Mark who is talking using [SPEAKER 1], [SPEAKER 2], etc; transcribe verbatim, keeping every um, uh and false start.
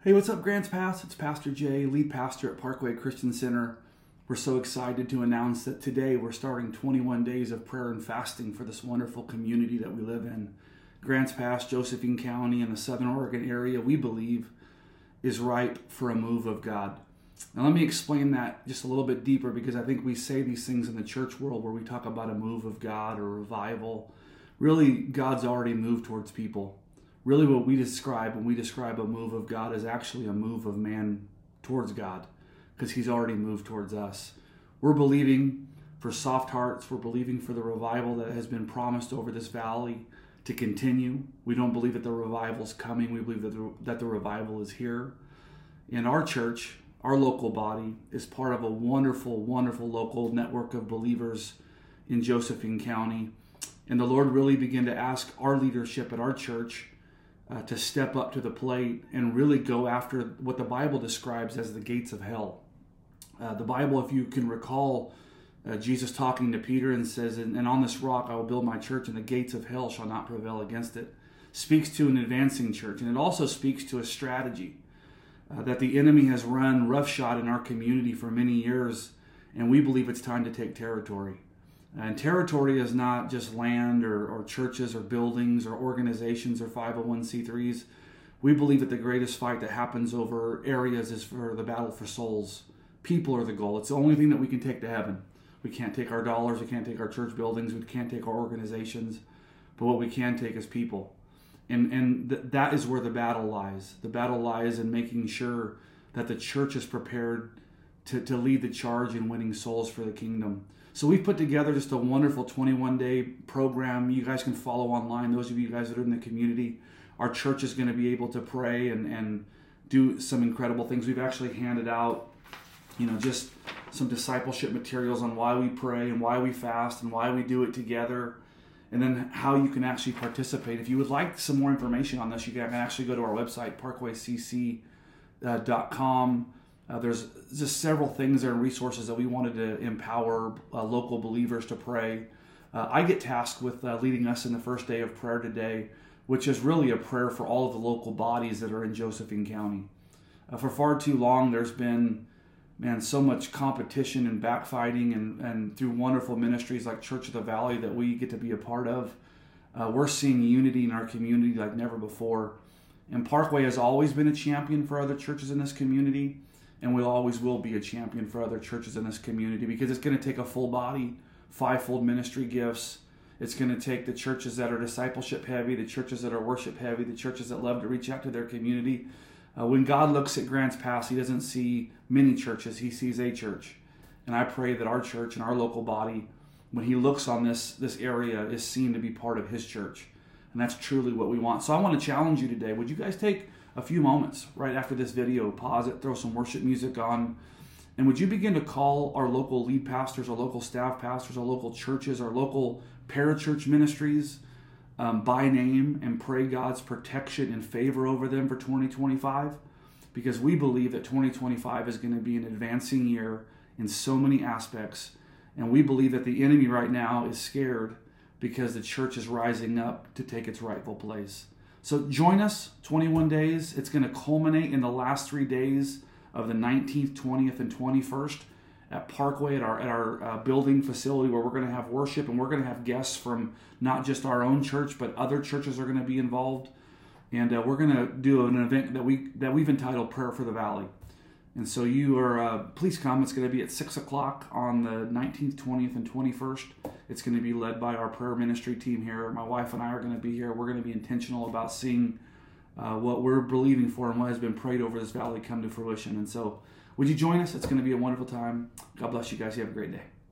[SPEAKER 1] Hey, what's up, Grants Pass? It's Pastor Jay, lead pastor at Parkway Christian Center. We're so excited to announce that today we're starting twenty-one days of prayer and fasting for this wonderful community that we live in. Grants Pass, Josephine County, in the Southern Oregon area, we believe is ripe for a move of God. Now, let me explain that just a little bit deeper, because I think we say these things in the church world where we talk about a move of God or revival. Really, God's already moved towards people. Really, what we describe when we describe a move of God is actually a move of man towards God, because he's already moved towards us. We're believing for soft hearts. We're believing for the revival that has been promised over this valley to continue. We don't believe that the revival is coming. We believe that the, that the revival is here. And our church, our local body, is part of a wonderful, wonderful local network of believers in Josephine County. And the Lord really began to ask our leadership at our church Uh, to step up to the plate and really go after what the Bible describes as the gates of hell. Uh, the Bible, if you can recall, uh, Jesus talking to Peter and says, and, and on this rock I will build my church, and the gates of hell shall not prevail against it, speaks to an advancing church. And it also speaks to a strategy uh, that the enemy has run roughshod in our community for many years, and we believe it's time to take territory. And territory is not just land or, or churches or buildings or organizations or five oh one c threes. We believe that the greatest fight that happens over areas is for the battle for souls. People are the goal. It's the only thing that we can take to heaven. We can't take our dollars. We can't take our church buildings. We can't take our organizations. But what we can take is people. And, and th- that is where the battle lies. The battle lies in making sure that the church is prepared to, to lead the charge in winning souls for the kingdom. So we've put together just a wonderful twenty-one day program. You guys can follow online. Those of you guys that are in the community, our church is going to be able to pray and, and do some incredible things. We've actually handed out, you know, just some discipleship materials on why we pray and why we fast and why we do it together, and then how you can actually participate. If you would like some more information on this, you can actually go to our website, parkway c c dot com. Uh, there's just several things there and resources that we wanted to empower uh, local believers to pray. Uh, I get tasked with uh, leading us in the first day of prayer today, which is really a prayer for all of the local bodies that are in Josephine County. Uh, for far too long, there's been, man, so much competition and backfighting, and, and through wonderful ministries like Church of the Valley that we get to be a part of, uh, we're seeing unity in our community like never before. And Parkway has always been a champion for other churches in this community. And we always will be a champion for other churches in this community, because it's going to take a full body, fivefold ministry gifts. It's going to take the churches that are discipleship heavy, the churches that are worship heavy, the churches that love to reach out to their community. Uh, when God looks at Grants Pass, he doesn't see many churches, he sees a church. And I pray that our church and our local body, when he looks on this, this area, is seen to be part of his church. And that's truly what we want. So I want to challenge you today. Would you guys take a few moments right after this video, pause it, throw some worship music on, and would you begin to call our local lead pastors, our local staff pastors, our local churches, our local parachurch ministries um, by name, and pray God's protection and favor over them for twenty twenty-five? Because we believe that twenty twenty-five is going to be an advancing year in so many aspects, and we believe that the enemy right now is scared because the church is rising up to take its rightful place. So join us, twenty-one days. It's going to culminate in the last three days of the nineteenth, twentieth, and twenty-first at Parkway, at our at our uh, building facility, where we're going to have worship, and we're going to have guests from not just our own church, but other churches are going to be involved. And uh, we're going to do an event that we that we've entitled Prayer for the Valley. And so you are uh, please come. It's going to be at six o'clock on the nineteenth, twentieth, and twenty-first. It's going to be led by our prayer ministry team here. My wife and I are going to be here. We're going to be intentional about seeing uh, what we're believing for and what has been prayed over this valley come to fruition. And so would you join us? It's going to be a wonderful time. God bless you guys. You have a great day.